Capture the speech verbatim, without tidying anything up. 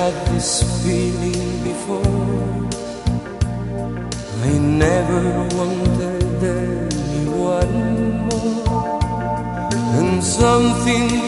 had this feeling before. I never wanted anyone more, and something